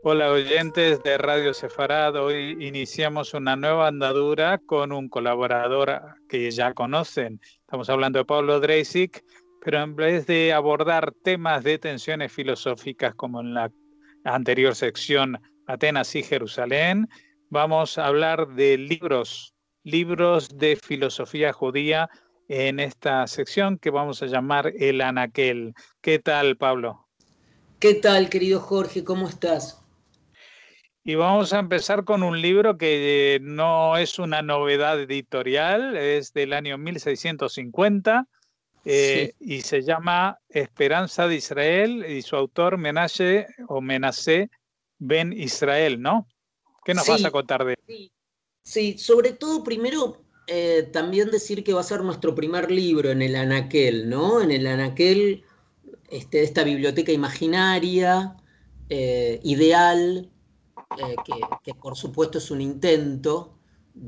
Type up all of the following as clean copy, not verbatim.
Hola oyentes de Radio Sefarad, hoy iniciamos una nueva andadura con un colaborador que ya conocen. Estamos hablando de Pablo Dreisig, pero en vez de abordar temas de tensiones filosóficas como en la anterior sección Atenas y Jerusalén, vamos a hablar de libros de filosofía judía en esta sección que vamos a llamar el Anaquel. ¿Qué tal, Pablo? ¿Qué tal, querido Jorge? ¿Cómo estás? Y vamos a empezar con un libro que no es una novedad editorial, es del año 1650 Sí, y se llama Esperanza de Israel y su autor Menashe Ben Israel, ¿no? ¿Qué nos vas a sí, contar de él? sí. Sobre todo, primero, también decir que va a ser nuestro primer libro en el Anaquel, ¿no? En el Anaquel, esta biblioteca imaginaria, ideal, que por supuesto es un intento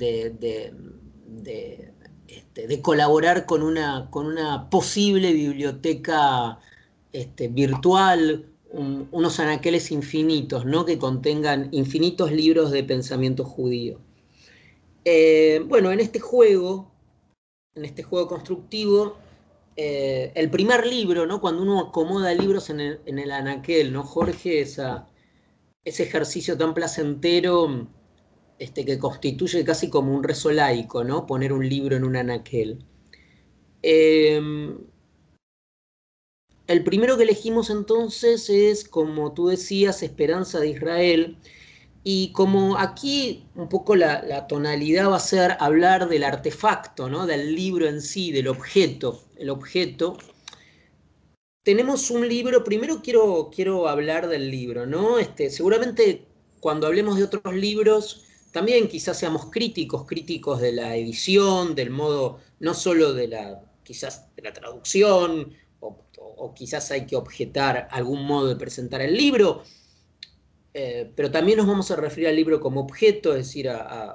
de colaborar con una posible biblioteca virtual, unos anaqueles infinitos, ¿no? Que contengan infinitos libros de pensamiento judío. Bueno, en este juego constructivo, el primer libro, ¿no? Cuando uno acomoda libros en el anaquel, ¿no, Jorge? Ese ejercicio tan placentero, que constituye casi como un rezo laico, ¿no? Poner un libro en un anaquel. Eh, el primero que elegimos entonces es, como tú decías, Esperanza de Israel. Y como aquí un poco la tonalidad va a ser hablar del artefacto, ¿no? Del libro en sí, del objeto. El objeto. Tenemos un libro, primero quiero hablar del libro, ¿no? Seguramente cuando hablemos de otros libros, también quizás seamos críticos de la edición, del modo, no solo quizás de la traducción, o quizás hay que objetar algún modo de presentar el libro, pero también nos vamos a referir al libro como objeto, es decir,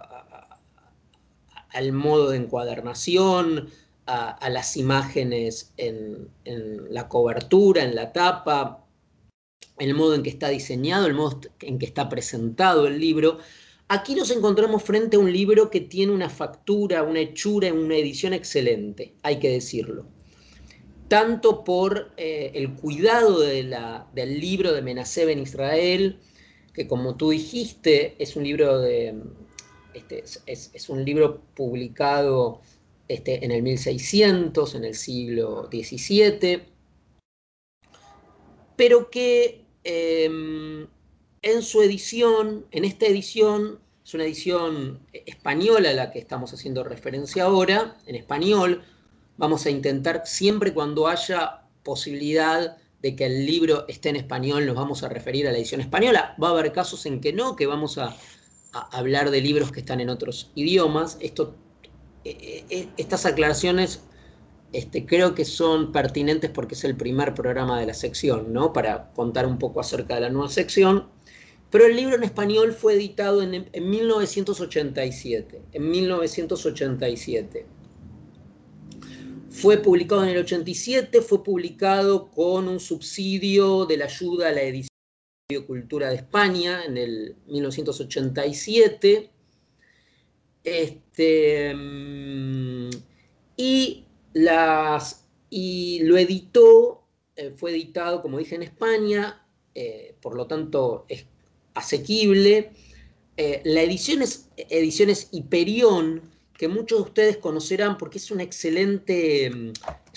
al modo de encuadernación, a las imágenes en la cobertura, en la tapa, el modo en que está diseñado, el modo en que está presentado el libro. Aquí nos encontramos frente a un libro que tiene una factura, una hechura, una edición excelente, hay que decirlo. Tanto por el cuidado del libro de Menashe Ben Israel, que como tú dijiste, es un libro es un libro publicado en el 1600, en el siglo XVII, pero que en su edición, en esta edición, es una edición española a la que estamos haciendo referencia ahora, en español. Vamos a intentar, siempre cuando haya posibilidad de que el libro esté en español, nos vamos a referir a la edición española. Va a haber casos en que no, que vamos a hablar de libros que están en otros idiomas. Estas aclaraciones creo que son pertinentes porque es el primer programa de la sección, ¿no? Para contar un poco acerca de la nueva sección. Pero el libro en español fue editado en 1987. En 1987. Fue publicado en el 87, fue publicado con un subsidio de la ayuda a la edición de Cultura de España en el 1987. Y, y lo editó, fue editado, como dije, en España, por lo tanto es asequible. La edición es Ediciones Hiperión, que muchos de ustedes conocerán porque es una excelente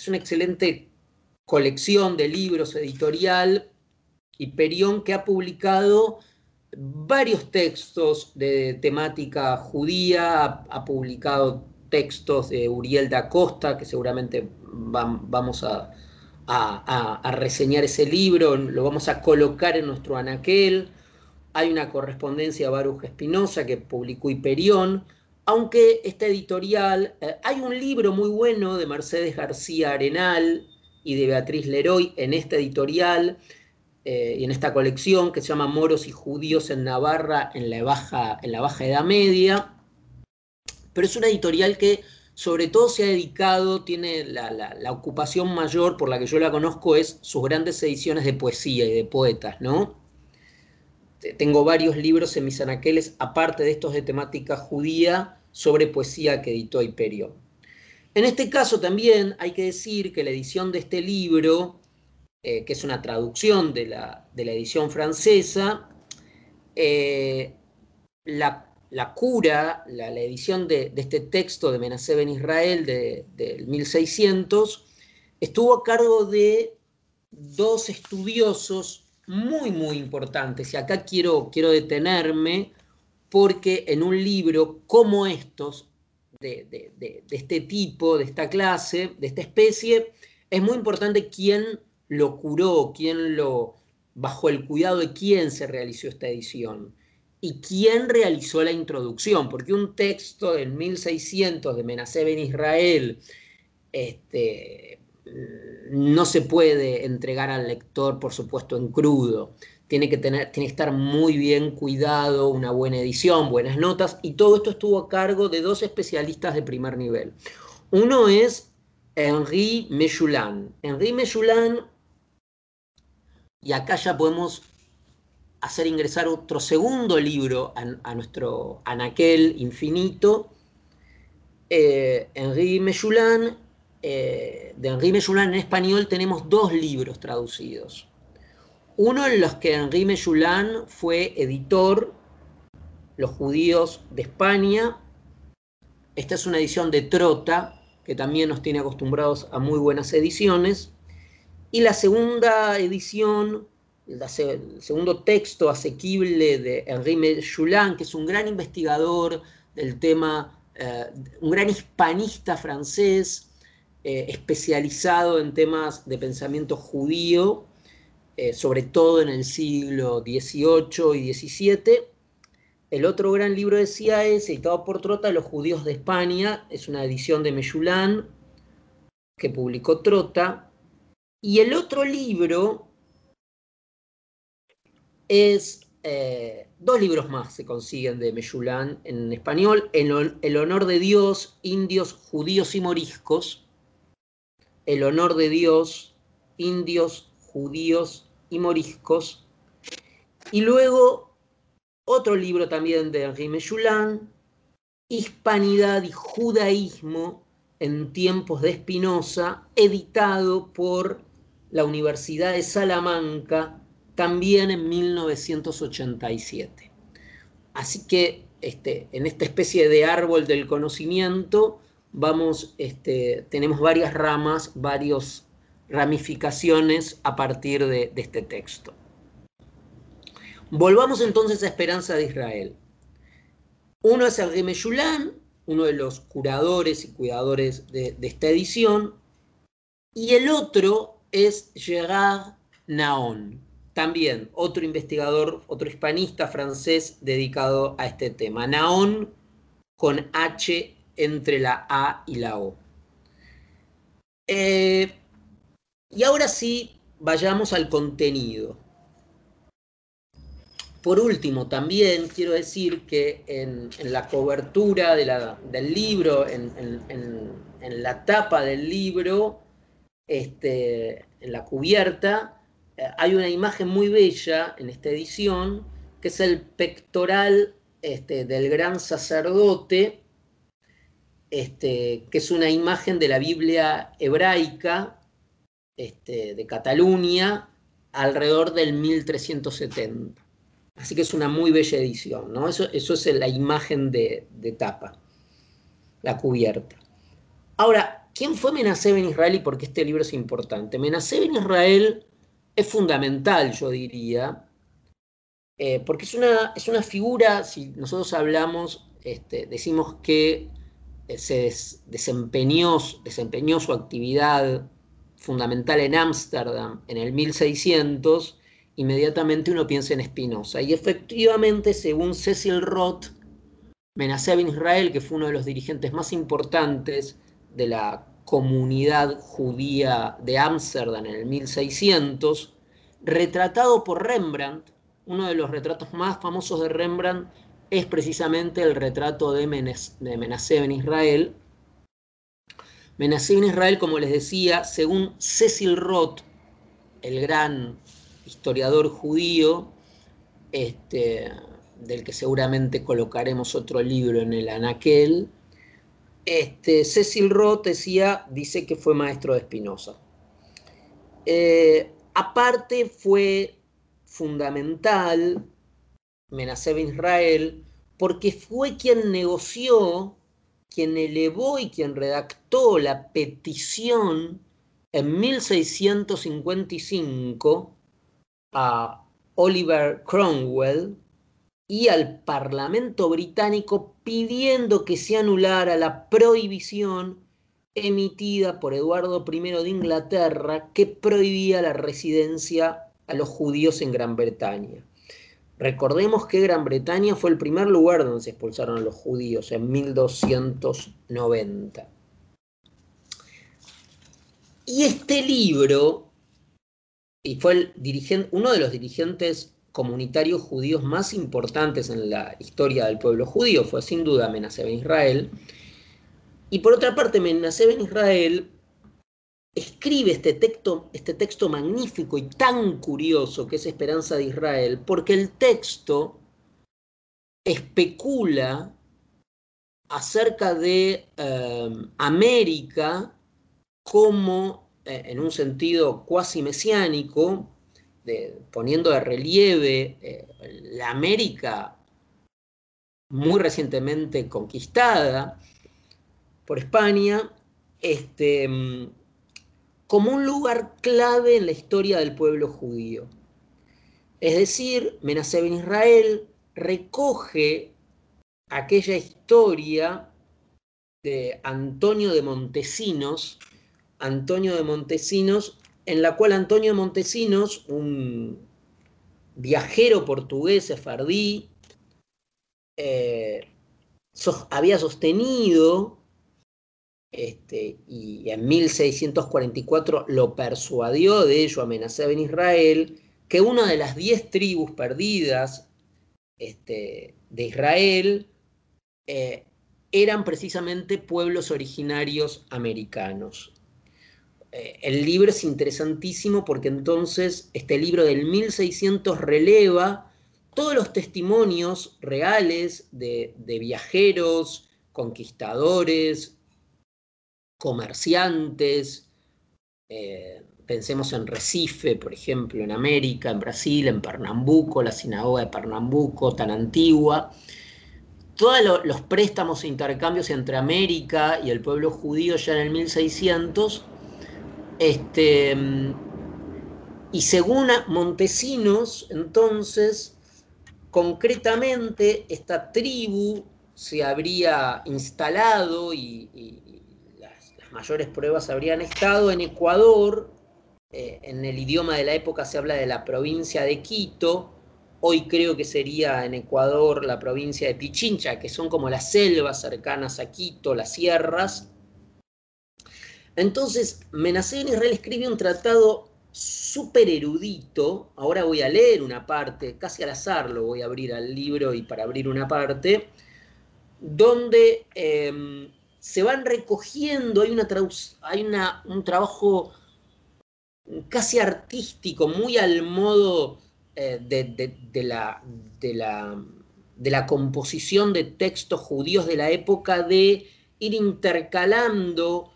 colección de libros editorial, Hiperión, que ha publicado varios textos de temática judía, ha publicado textos de Uriel da Costa, que seguramente vamos a reseñar ese libro, lo vamos a colocar en nuestro anaquel. Hay una correspondencia a Baruch Espinosa que publicó Hiperión, aunque esta editorial, hay un libro muy bueno de Mercedes García Arenal y de Beatriz Leroy en esta editorial, y en esta colección que se llama Moros y Judíos en Navarra en la Baja Edad Media, pero es una editorial que sobre todo se ha dedicado, tiene la ocupación mayor por la que yo la conozco es sus grandes ediciones de poesía y de poetas, ¿no? tengo varios libros en mis anaqueles, aparte de estos de temática judía, sobre poesía que editó Hyperion. En este caso también hay que decir que la edición de este libro, que es una traducción de la edición francesa, la cura, la edición de este texto de Menasé Ben Israel del 1600, estuvo a cargo de dos estudiosos muy importantes. Y acá quiero detenerme, porque en un libro como estos, de este tipo, de esta clase, de esta especie, es muy importante quién lo curó, bajo el cuidado de quién se realizó esta edición y quién realizó la introducción, porque un texto del 1600 de Menasé Ben Israel no se puede entregar al lector, por supuesto, en crudo. Tiene que estar muy bien cuidado, una buena edición, buenas notas, y todo esto estuvo a cargo de dos especialistas de primer nivel. Uno es Henri Mechoulan. Henri Mechoulan, y acá ya podemos hacer ingresar otro segundo libro a nuestro anaquel infinito. Henri Mechoulan, de Henri Mechoulan en español tenemos dos libros traducidos. Uno en los que Henri Mechoulan fue editor, Los judíos de España. Esta es una edición de Trota, que también nos tiene acostumbrados a muy buenas ediciones. Y la segunda edición, el segundo texto asequible de Henri Mechoulan, que es un gran investigador del tema, un gran hispanista francés, especializado en temas de pensamiento judío, sobre todo en el siglo XVIII y XVII. El otro gran libro de Siaes, editado por Trota, Los judíos de España, es una edición de Mechoulan que publicó Trota. Y el otro libro es, dos libros más se consiguen de Mechoulan en español: El honor de Dios, indios, judíos y moriscos. El honor de Dios, indios, judíos y moriscos. Y luego otro libro también de Henri Mechoulan, Hispanidad y judaísmo en tiempos de Spinoza, editado por la Universidad de Salamanca, también en 1987. Así que en esta especie de árbol del conocimiento tenemos varias ramas, varias ramificaciones a partir de este texto. Volvamos entonces a Esperanza de Israel. Uno es Henri Mechoulan, uno de los curadores y cuidadores de esta edición, y el otro es Gérard Naon, también otro investigador, otro hispanista francés dedicado a este tema. Naon con H entre la A y la O. Y ahora sí, vayamos al contenido. Por último, también quiero decir que en la cobertura del libro, en la tapa del libro, en la cubierta, hay una imagen muy bella en esta edición, que es el pectoral del gran sacerdote, que es una imagen de la Biblia hebraica de Cataluña alrededor del 1370. Así que es una muy bella edición, ¿no? Eso es la imagen de tapa, la cubierta. Ahora, ¿quién fue Menasé Ben Israel y por qué este libro es importante? Menasé Ben Israel es fundamental, yo diría, porque es una figura, si nosotros hablamos, decimos que se desempeñó su actividad fundamental en Ámsterdam en el 1600, inmediatamente uno piensa en Spinoza. Y efectivamente, según Cecil Roth, Menasé Ben Israel, que fue uno de los dirigentes más importantes de la comunidad judía de Ámsterdam en el 1600, retratado por Rembrandt, uno de los retratos más famosos de Rembrandt es precisamente el retrato de Menasé Ben Israel. Menasé Ben Israel, como les decía, según Cecil Roth, el gran historiador judío, del que seguramente colocaremos otro libro en el anaquel, Cecil Roth dice que fue maestro de Spinoza. Aparte fue fundamental Menachem Ben Israel porque fue quien negoció, quien elevó y quien redactó la petición en 1655 a Oliver Cromwell y al Parlamento británico pidiendo que se anulara la prohibición emitida por Eduardo I de Inglaterra que prohibía la residencia a los judíos en Gran Bretaña. Recordemos que Gran Bretaña fue el primer lugar donde se expulsaron a los judíos en 1290. Y este libro, y fue uno de los dirigentes comunitarios judíos más importantes en la historia del pueblo judío, fue sin duda Menachem Ben Israel. Y por otra parte, Menachem Ben Israel escribe este texto magnífico y tan curioso que es Esperanza de Israel, porque el texto especula acerca de América como, en un sentido cuasi mesiánico, poniendo de relieve la América muy recientemente conquistada por España, como un lugar clave en la historia del pueblo judío. Es decir, Menachem Ben Israel recoge aquella historia de Antonio de Montesinos, en la cual Antonio de Montesinos, un viajero portugués sefardí, había sostenido, y en 1644 lo persuadió de ello a Menachem Ben Israel, que una de las 10 tribus perdidas de Israel eran precisamente pueblos originarios americanos. El libro es interesantísimo porque entonces este libro del 1600 releva todos los testimonios reales de viajeros, conquistadores, comerciantes, pensemos en Recife, por ejemplo, en América, en Brasil, en Pernambuco, la sinagoga de Pernambuco, tan antigua. Todos los préstamos e intercambios entre América y el pueblo judío ya en el 1600, y según Montesinos, entonces, concretamente, esta tribu se habría instalado y las mayores pruebas habrían estado en Ecuador. En el idioma de la época se habla de la provincia de Quito. Hoy creo que sería en Ecuador la provincia de Pichincha, que son como las selvas cercanas a Quito, las sierras. Entonces, Menachem Ben Israel escribe un tratado súper erudito. Ahora voy a leer una parte, casi al azar lo voy a abrir al libro y para abrir una parte, donde se van recogiendo, hay un trabajo casi artístico, muy al modo de la composición de textos judíos de la época, de ir intercalando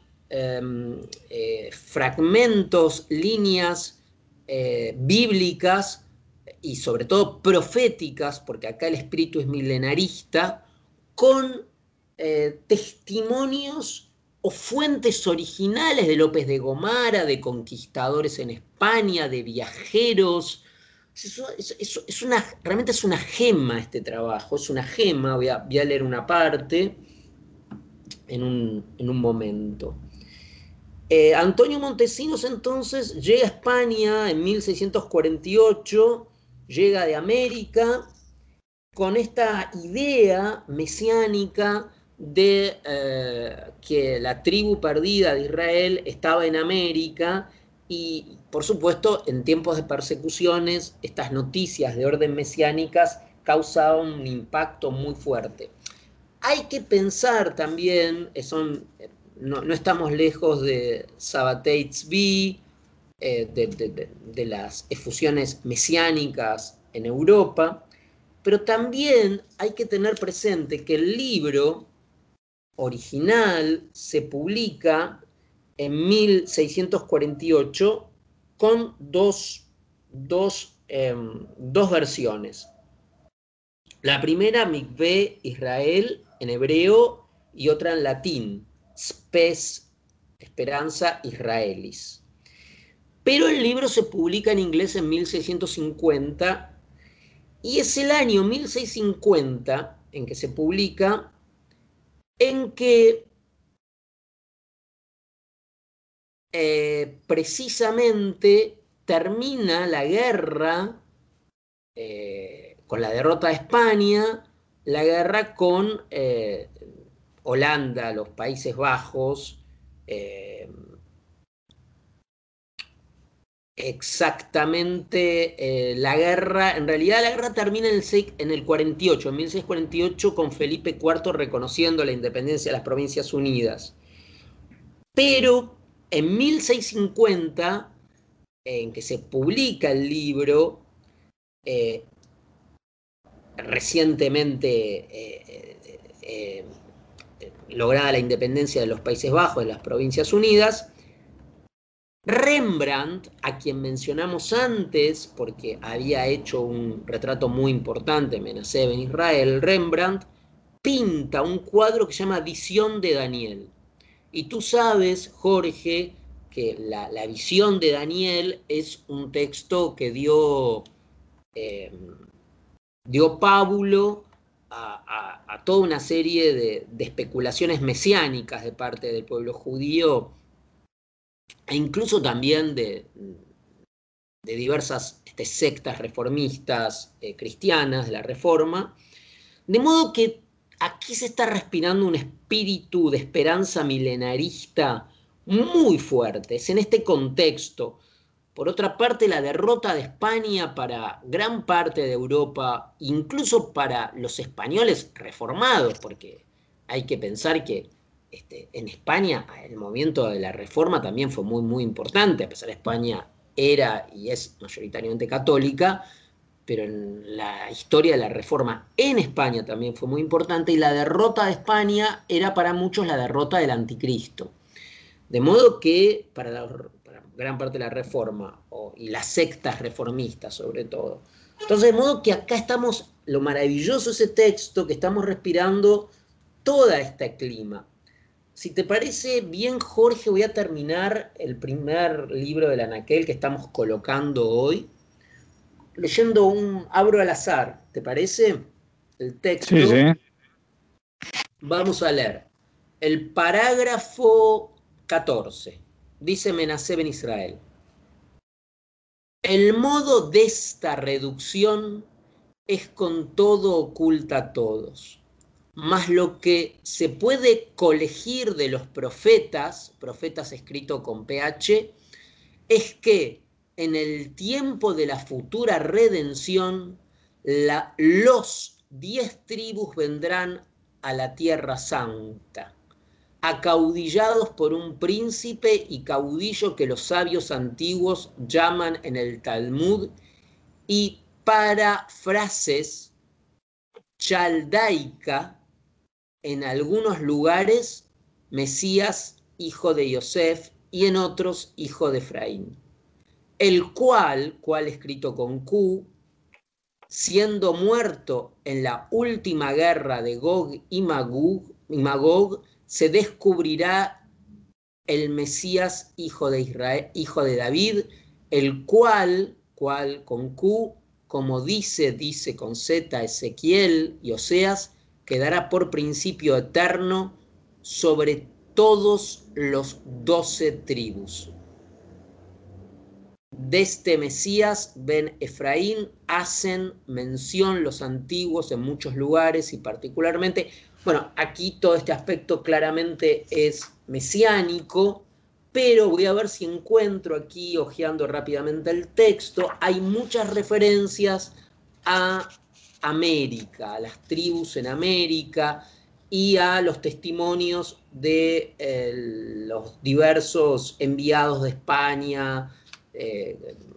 fragmentos, líneas bíblicas y sobre todo proféticas, porque acá el espíritu es milenarista, con testimonios o fuentes originales de López de Gomara, de conquistadores en España, de viajeros. Realmente es una gema este trabajo, es una gema. Voy a leer una parte en un momento. Antonio Montesinos entonces llega a España en 1648, llega de América con esta idea mesiánica de que la tribu perdida de Israel estaba en América y, por supuesto, en tiempos de persecuciones, estas noticias de orden mesiánicas causaban un impacto muy fuerte. Hay que pensar también, no estamos lejos de Sabbatai Tzvi, de las efusiones mesiánicas en Europa, pero también hay que tener presente que el libro original se publica en 1648 con dos versiones. La primera, Mikveh Israel, en hebreo, y otra en latín, Spes, Esperanza Israelis. Pero el libro se publica en inglés en 1650 y es el año 1650 en que se publica, en que precisamente termina la guerra con la derrota de España, la guerra con Holanda, los Países Bajos, exactamente la guerra, en realidad la guerra termina en el 48, en 1648, con Felipe IV reconociendo la independencia de las Provincias Unidas. Pero en 1650, en que se publica el libro, recientemente lograda la independencia de los Países Bajos, de las Provincias Unidas, Rembrandt, a quien mencionamos antes, porque había hecho un retrato muy importante, Menasé Ben Israel, Rembrandt pinta un cuadro que se llama Visión de Daniel. Y tú sabes, Jorge, que la Visión de Daniel es un texto que dio pábulo a toda una serie de especulaciones mesiánicas de parte del pueblo judío, e incluso también de diversas sectas reformistas cristianas de la Reforma, de modo que aquí se está respirando un espíritu de esperanza milenarista muy fuerte. Es en este contexto. Por otra parte, la derrota de España para gran parte de Europa, incluso para los españoles reformados, porque hay que pensar que en España el movimiento de la Reforma también fue muy, muy importante, a pesar de que España era y es mayoritariamente católica, pero en la historia de la Reforma en España también fue muy importante, y la derrota de España era para muchos la derrota del anticristo. De modo que para gran parte de la Reforma, y las sectas reformistas sobre todo. Entonces, de modo que acá estamos, lo maravilloso de ese texto, que estamos respirando todo este clima. Si te parece bien, Jorge, voy a terminar el primer libro del Anaquel que estamos colocando hoy, leyendo abro al azar, ¿te parece? El texto. Sí, sí. Vamos a leer el parágrafo 14. Dice Menasé Ben Israel: el modo de esta reducción es con todo oculta a todos, mas lo que se puede colegir de los profetas escrito con PH, es que en el tiempo de la futura redención, los 10 tribus vendrán a la tierra santa, acaudillados por un príncipe y caudillo que los sabios antiguos llaman en el Talmud, y para frases chaldaica, en algunos lugares, Mesías, hijo de Yosef, y en otros, hijo de Efraín. El cual escrito con Q, siendo muerto en la última guerra de Gog y Magog, se descubrirá el Mesías, hijo de Israel, hijo de David, el cual con Q, como dice con Z Ezequiel y Oseas, quedará por principio eterno sobre todos los 12 tribus. De este Mesías Ben Efraín hacen mención los antiguos en muchos lugares, y particularmente, bueno, aquí todo este aspecto claramente es mesiánico, pero voy a ver si encuentro aquí, hojeando rápidamente el texto, hay muchas referencias a América, a las tribus en América y a los testimonios de los diversos enviados de España,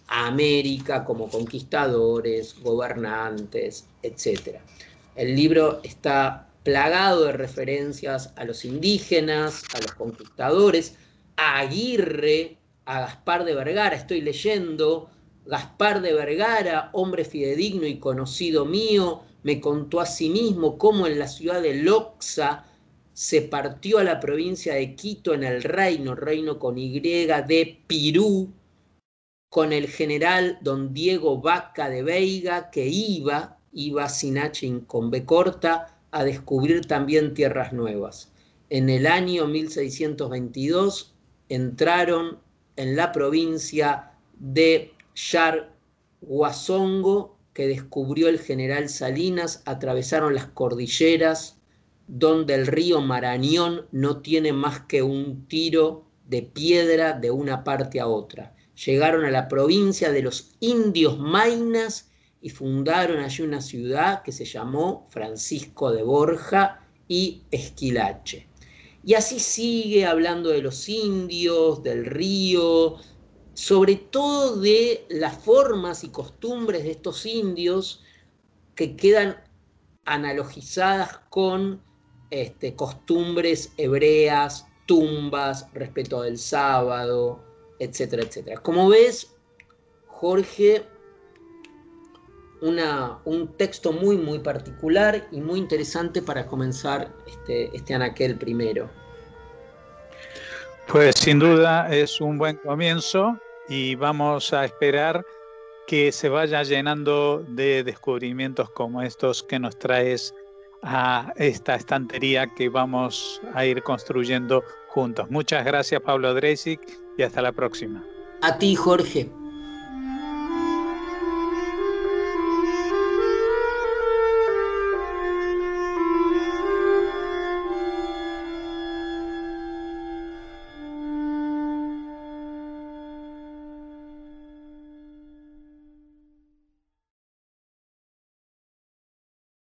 a América como conquistadores, gobernantes, etc. El libro está plagado de referencias a los indígenas, a los conquistadores, a Aguirre, a Gaspar de Vergara. Estoy leyendo: Gaspar de Vergara, hombre fidedigno y conocido mío, me contó a sí mismo cómo en la ciudad de Loxa se partió a la provincia de Quito en el reino con Y, de Pirú, con el general don Diego Vaca de Veiga, que iba sin H y con B corta, a descubrir también tierras nuevas. En el año 1622 entraron en la provincia de Yarguazongo, que descubrió el general Salinas, atravesaron las cordilleras, donde el río Marañón no tiene más que un tiro de piedra de una parte a otra. Llegaron a la provincia de los indios Maynas y fundaron allí una ciudad que se llamó Francisco de Borja y Esquilache. Y así sigue hablando de los indios, del río, sobre todo de las formas y costumbres de estos indios que quedan analogizadas con costumbres hebreas, tumbas, respeto del sábado, etcétera, etcétera. Como ves, Jorge, un texto muy, muy particular y muy interesante para comenzar este anaquel primero. Pues sin duda es un buen comienzo y vamos a esperar que se vaya llenando de descubrimientos como estos que nos traes a esta estantería que vamos a ir construyendo juntos. Muchas gracias, Pablo Dreisig, y hasta la próxima. A ti, Jorge.